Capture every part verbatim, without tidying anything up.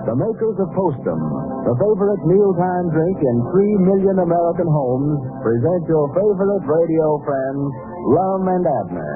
The makers of Postum, the favorite mealtime drink in three million American homes, present your favorite radio friends, Lum and Abner.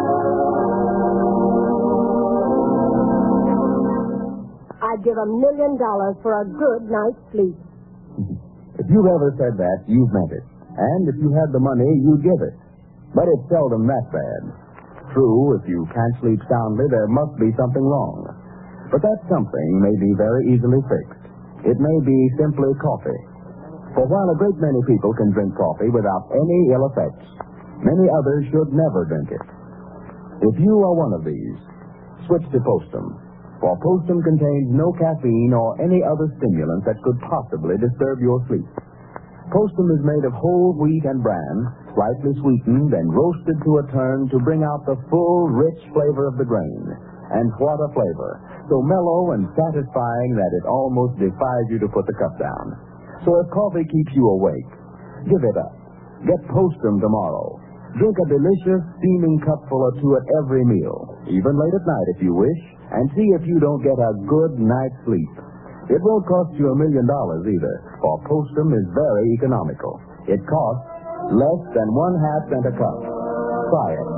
I'd give a million dollars for a good night's sleep. If you've ever said that, you've meant it. And if you had the money, you'd give it. But it's seldom that bad. True, if you can't sleep soundly, there must be something wrong. But that something may be very easily fixed. It may be simply coffee. For while a great many people can drink coffee without any ill effects, many others should never drink it. If you are one of these, switch to Postum. For Postum contains no caffeine or any other stimulant that could possibly disturb your sleep. Postum is made of whole wheat and bran, slightly sweetened and roasted to a turn to bring out the full, rich flavor of the grain. And what a flavor. So mellow and satisfying that it almost defies you to put the cup down. So if coffee keeps you awake, give it up. Get Postum tomorrow. Drink a delicious, steaming cupful or two at every meal, even late at night if you wish, and see if you don't get a good night's sleep. It won't cost you a million dollars either, for Postum is very economical. It costs less than one half cent a cup. Try it.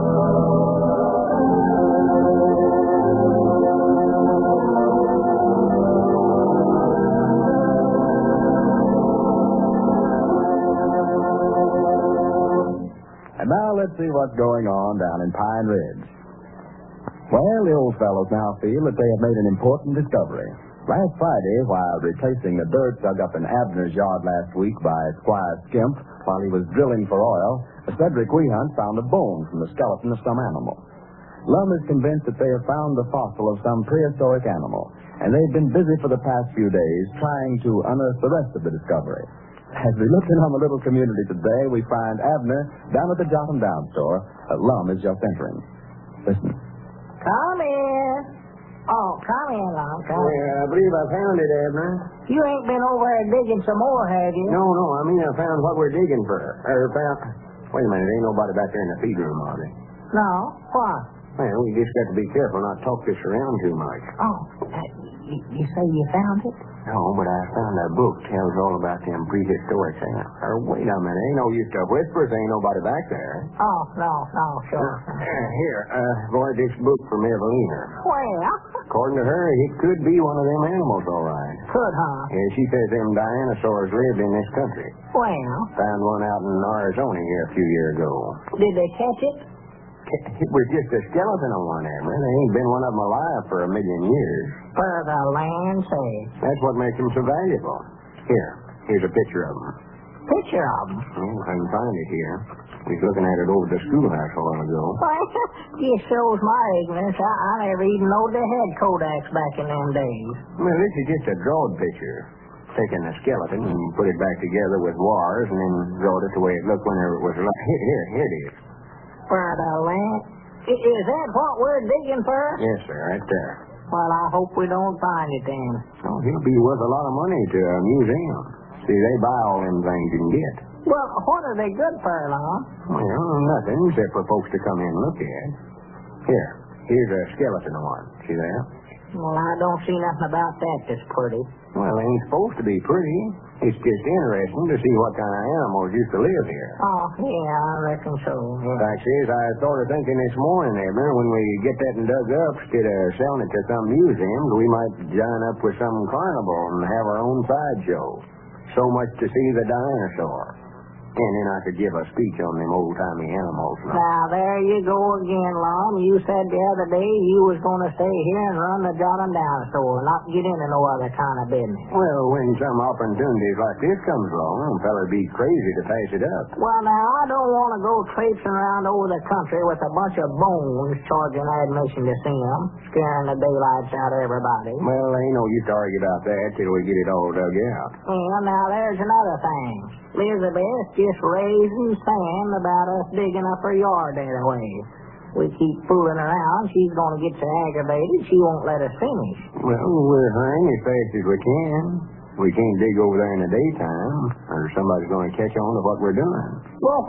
And now let's see what's going on down in Pine Ridge. Well, the old fellows now feel that they have made an important discovery. Last Friday, while replacing the dirt dug up in Abner's yard last week by Squire Skimp while he was drilling for oil, Cedric Weehunt found a bone from the skeleton of some animal. Lum is convinced that they have found the fossil of some prehistoric animal, and they've been busy for the past few days trying to unearth the rest of the discovery. As we look in on the little community today, we find Abner down at the Jot 'em Down store. Uh, Lum is just entering. Listen. Come in. Oh, come in, Lum. Come in. Yeah, I believe I found it, Abner. You ain't been over there digging some more, have you? No, no, I mean I found what we're digging for. Or found... Wait a minute, ain't nobody back there in the feed room, are they? No. What? Well, we just got to be careful not talk this around too much. Oh, uh, you, you say you found it? No, but I found a book tells all about them prehistoric animals. Or wait a minute, ain't no use to whisper if ain't nobody back there. Oh, no, no, sure. Uh, here, uh, borrowed this book from Evelina. Well, According to her, it could be one of them animals, all right. could, huh? Yeah, she says them dinosaurs lived in this country. Well, Found one out in Arizona here a few years ago. did they catch it? It was just a skeleton of one, Abner. There ain't been one of them alive for a million years. For the land sakes. That's what makes them so valuable. Here, here's a picture of them. Picture of them. Well, I can find it here. We was looking at it over at the schoolhouse a while ago. Well, just shows my ignorance. I, I never even knowed they had Kodaks back in them days. Well, this is just a drawed picture. Taking a skeleton and put it back together with wires and then drawed it the way it looked whenever it was alive. Here, here, here it is. For the land. I- Is that what we're digging for? Yes, sir, right there. Well, I hope we don't find it then. Oh, he'll be worth a lot of money to a museum. See, they buy all them things you can get. Well, what are they good for, Lon? Well, nothing except for folks to come in and look at. Here, here's a skeleton of one. See that? Well, I don't see nothing about that that's pretty. Well, they ain't supposed to be pretty. It's just interesting to see what kind of animals used to live here. Oh, yeah, I reckon so. Yeah. Fact is, I started thinking this morning, Abner, when we get that and dug up, instead of selling it to some museum, we might join up with some carnival and have our own sideshow. So much to see the dinosaur. And then I could give a speech on them old-timey animals. Now. Now, there you go again, Lon. You said the other day you was going to stay here and run the Jot 'em Down store, not get into no other kind of business. Well, when some opportunities like this comes along, a feller be crazy to pass it up. Well, now, I don't want to go traipsing around over the country with a bunch of bones charging admission to see them, scaring the daylights out of everybody. Well, ain't no use to argue about that till we get it all dug out. Well, now, there's another thing. Elizabeth just raising sand about us digging up her yard that way. We keep fooling around, she's going to get so aggravated she won't let us finish. Well, we're hurrying as fast as we can. We can't dig over there in the daytime, or somebody's going to catch on to what we're doing. Well, what difference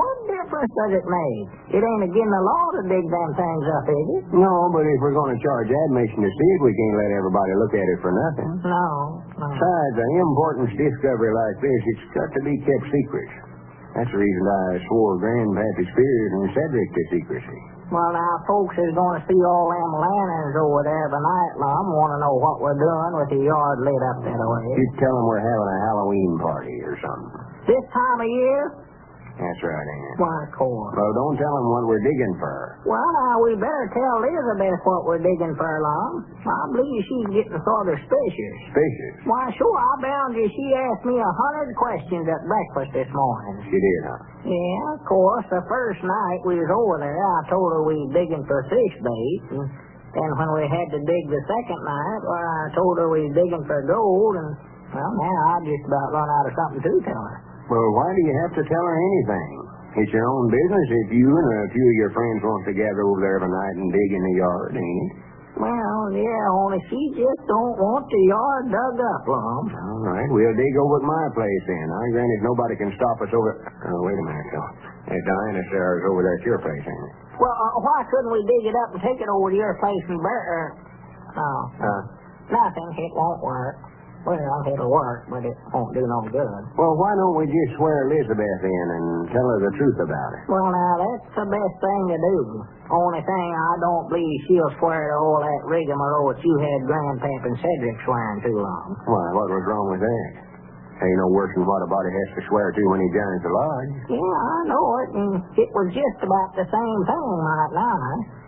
difference does it make? It ain't again the law to dig them things up, is it? No, but if we're going to charge admission to see it, we can't let everybody look at it for nothing. No, no. Besides, an important discovery like this, it's got to be kept secret. That's the reason I swore Grandpappy Spears and Cedric to secrecy. Well, now, folks is going to see all them lanterns over there tonight, Lum. Want to know what we're doing with the yard lit up that way. You tell them we're having a Halloween party or something. This time of year? That's right, Aunt. Why, of course. Well, don't tell them what we're digging for. Well, now, we better tell Elizabeth what we're digging for, Lum. I believe she's getting sort of suspicious. Suspicious? Why, sure, I bound you she asked me a hundred questions at breakfast this morning. She did, huh? Yeah, of course. The first night we was over there, I told her we was digging for fish bait. And then when we had to dig the second night, well, I told her we was digging for gold. And, well, now I just about run out of something to tell her. Well, why do you have to tell her anything? It's your own business if you and a few of your friends want to gather over there of a night and dig in the yard, ain't it? Well, yeah, only she just don't want the yard dug up, Lum. All right, we'll dig over at my place then. I granted nobody can stop us over... Oh, wait a minute, so... That Dinosaur's over there at your place, ain't it? Well, uh, why couldn't we dig it up and take it over to your place and bury... Uh, oh, Huh? nothing. It won't work. Well, it'll work, but it won't do no good. Well, why don't we just swear Elizabeth in and tell her the truth about it? Well, now, that's the best thing to do. Only thing, I don't believe she'll swear to all that rigmarole that you had Grandpap and Cedric swearing too long. Why, what was wrong with that? Ain't no worse than what a body has to swear to when he joins the lodge. Yeah, I know it, and it was just about the same thing right now.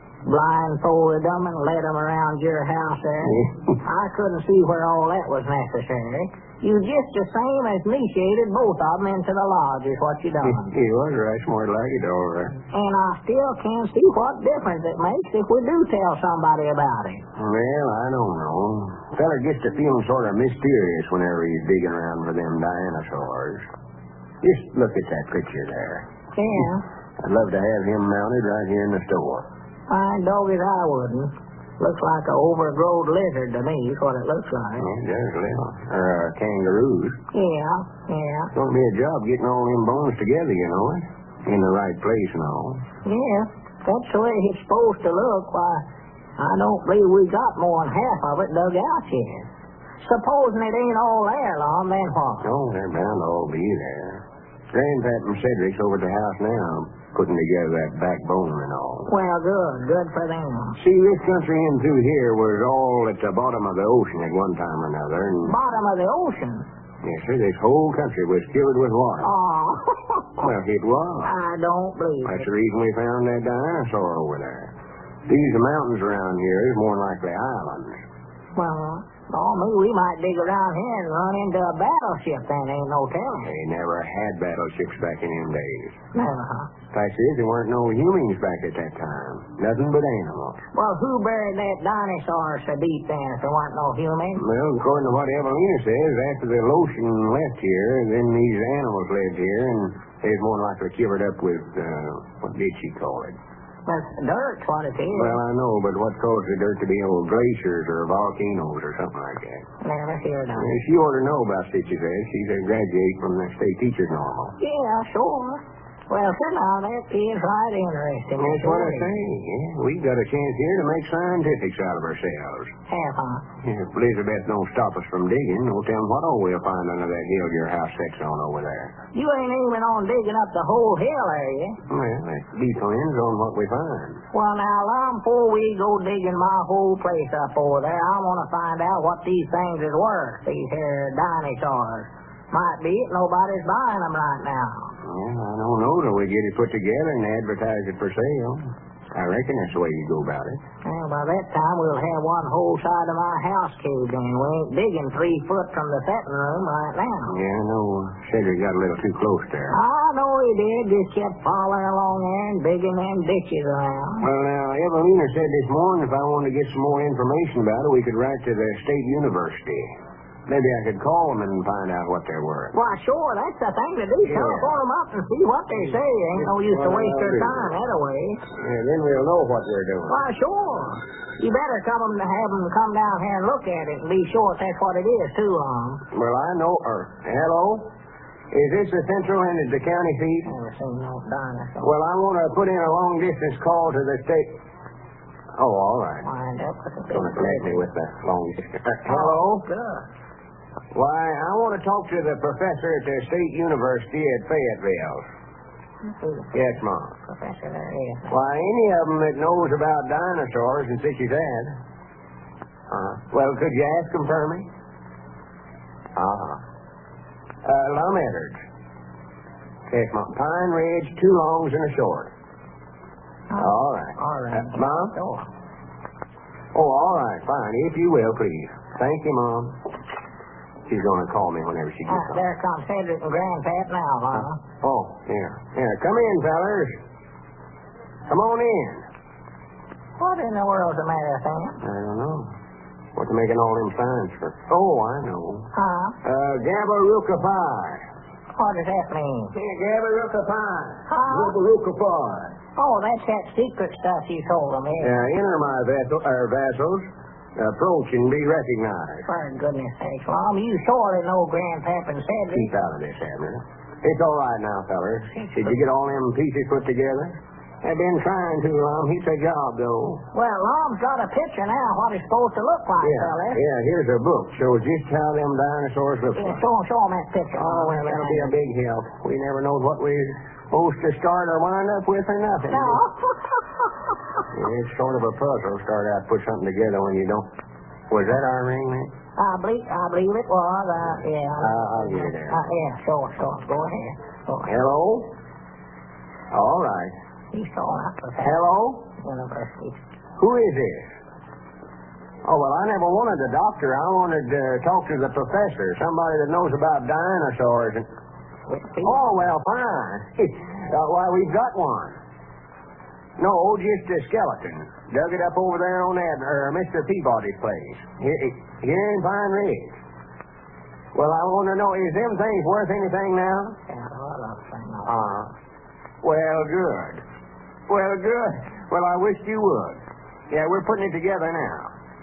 Blindfolded them and led them around your house there. I couldn't see where all that was necessary. You just the same as initiated both of them into the lodge is what you done. He was right smart like it, all right. And I still can't see what difference it makes if we do tell somebody about it. Well, I don't know. Feller gets to feeling sort of mysterious whenever he's digging around for them dinosaurs. Just look at that picture there. Yeah. I'd love to have him mounted right here in the store. Fine dog as I wouldn't. Looks like a overgrown lizard to me, is what it looks like. Yeah, it does a little. Or uh, kangaroos. Yeah, yeah. It's going to be a job getting all them bones together, you know it. In the right place and all. Yeah, that's the way it's supposed to look. Why, I don't believe we got more than half of it dug out yet. Supposing it ain't all there, Lon, then what? Oh, they're bound to all be there. Grandpap and Cedric's over at the house now, putting together that backbone and all. Well, good. Good for them. See, this country in through here was all at the bottom of the ocean at one time or another. And Bottom of the ocean? yes, sir, this whole country was covered with water. Oh. Well, it was. I don't believe That's it. the reason we found that dinosaur over there. These mountains around here is more than likely islands. Well, oh, me, we might dig around here and run into a battleship then, ain't no telling. They never had battleships back in them days. Never, huh? Fact is, there weren't no humans back at that time. Nothing but animals. Well, who buried that dinosaur so deep then if there weren't no humans? Well, according to what Evelina says, after the Lotion left here, then these animals lived here, and they was more likely covered up with, uh, what did she call it? That's dirt's what it is. Well, I know, but what caused the dirt to be old glaciers or volcanoes or something like that? Never heard of Well, it. she ought to know about such as that. She's a graduate from the state teacher's normal. Yeah, sure. Well, sir, now, that is right interesting. That's what I say. Yeah, we got a chance here to make scientifics out of ourselves. Have, huh? If Elizabeth don't stop us from digging, don't tell 'em what all we'll find under that hill your house sits on over there. You ain't even on digging up the whole hill, are you? Well, that depends on what we find. Well, now, long before we go digging my whole place up over there, I want to find out what these things is worth, these here dinosaurs. Might be it nobody's buying them right now. Well, I don't know till we get it put together and advertise it for sale. I reckon that's the way you go about it. Well, by that time, we'll have one whole side of my house caved in. We ain't digging three foot from the setting room right now. Yeah, I know Cedric got a little too close there. I know he did. Just kept following along there and digging them ditches around. Well, now, Evelina said this morning if I wanted to get some more information about it, we could write to the state university. Maybe I could call them and find out what they're worth. Why, sure, that's the thing to do. Yeah. Telephone them up and see what they say. Ain't no use to Well, waste I'll their do time that. that way. Yeah, then we'll know what we're doing. Why, sure. You better come and have them come down here and look at it and be sure that's what it is, too, um. Well, I know. Or, hello? Is this the central end of the county seat? Never seen no dinosaur. Well, I want to put in a long-distance call to the state. Oh, all right. Wind up with a big Going to connect me with the long-distance. Uh, hello? Oh, good. Why, I want to talk to the professor at the State University at Fayetteville. Who's Yes, Mom. the professor there is? Why, any of them that knows about dinosaurs and such as that. Uh, well, could you ask them for me? Uh-huh. Uh, Lumetters. Yes, Mom. Pine Ridge, two longs and a short. Oh, All right. all right. Uh, Mom? Sure. Oh, all right. Fine. If you will, please. Thank you, Mom. She's going to call me whenever she Uh, gets home. there comes Cedric and Grandpap now, Mama. Oh, yeah. Yeah, come in, fellers. Come on in. What in the world's the matter, Sam? I don't know. What you making all them signs for? Oh, I know. Huh? Uh, Gabaruka Pie. What does that mean? Yeah, Gabaruka Pie. Huh? Gabaruka Pie. Oh, that's that secret stuff you told them, eh? Yeah, enter my vessel, or vassals. Approach and be recognized. For goodness sakes, Mom, you surely know Grandpap and Cedric. Keep out of this, Abner. It's all right now, fellers. Did you get all them pieces put together? I've been trying to, Lom. He's a job, though. Well, Mom's got a picture now what it's supposed to look like, Yeah, fella. yeah, here's a book. Shows just how them dinosaurs look Yeah, like. show, show 'em that picture. Oh, well, that'll be a big help. We never know what we're supposed to start or wind up with or nothing. No. Yeah, it's sort of a puzzle. Start out put something together when you don't. Was that our ring, man? I believe, I believe it was, uh, yeah. Uh, I'll get it there. Uh, yeah, sure, sure. Go ahead. Go ahead. Hello? All right. He's showing up with that Hello? university. Who is this? Oh, well, I never wanted a doctor. I wanted to talk to the professor, somebody that knows about dinosaurs. And... Oh, well, fine. uh, why, we've got one. No, just a skeleton. Dug it up over there on that, or Mister Peabody's place. Here, here in Pine Ridge. Well, I want to know, is them things worth anything now? Yeah, well, I'll say no. Uh, well, good. Well, good. Well, I wish you would. Yeah, we're putting it together now.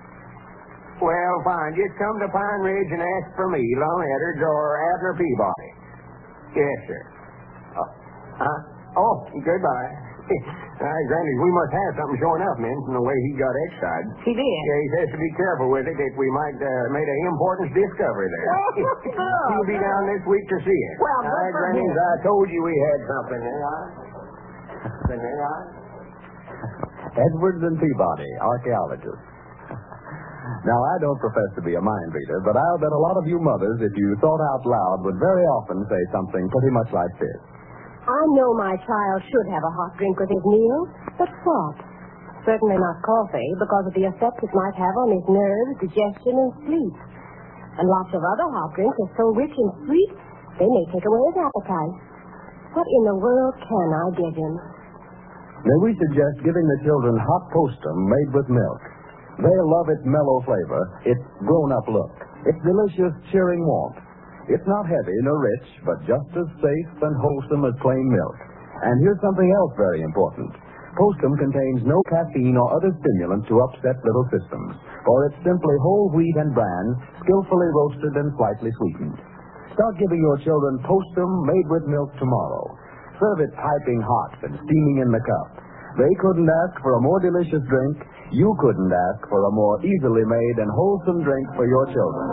Well, fine. Just come to Pine Ridge and ask for me, Lum Edwards or Abner Peabody. Yes, sir. Uh, huh? Oh, goodbye. All right, Granny, we must have something showing up, men, from the way he got excited. He did? Yeah, he says to be careful with it if we might uh, made an important discovery there. He'll be down this week to see it. Well, All right, good for Granny, him. I told you we had something. There, all right? There, all right? Edwards and Peabody, archaeologists. Now, I don't profess to be a mind reader, but I'll bet a lot of you mothers, if you thought out loud, would very often say something pretty much like this. I know my child should have a hot drink with his meal, but what? Certainly not coffee, because of the effect it might have on his nerves, digestion, and sleep. And lots of other hot drinks are so rich and sweet, they may take away his appetite. What in the world can I give him? May we suggest giving the children hot postum made with milk. They'll love its mellow flavor, its grown-up look, its delicious, cheering warmth. It's not heavy nor rich, but just as safe and wholesome as plain milk. And here's something else very important. Postum contains no caffeine or other stimulant to upset little systems, for it's simply whole wheat and bran, skillfully roasted and slightly sweetened. Start giving your children Postum made with milk tomorrow. Serve it piping hot and steaming in the cup. They couldn't ask for a more delicious drink. You couldn't ask for a more easily made and wholesome drink for your children.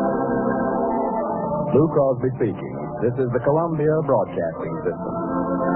Lou Crosby speaking. This is the Columbia Broadcasting System.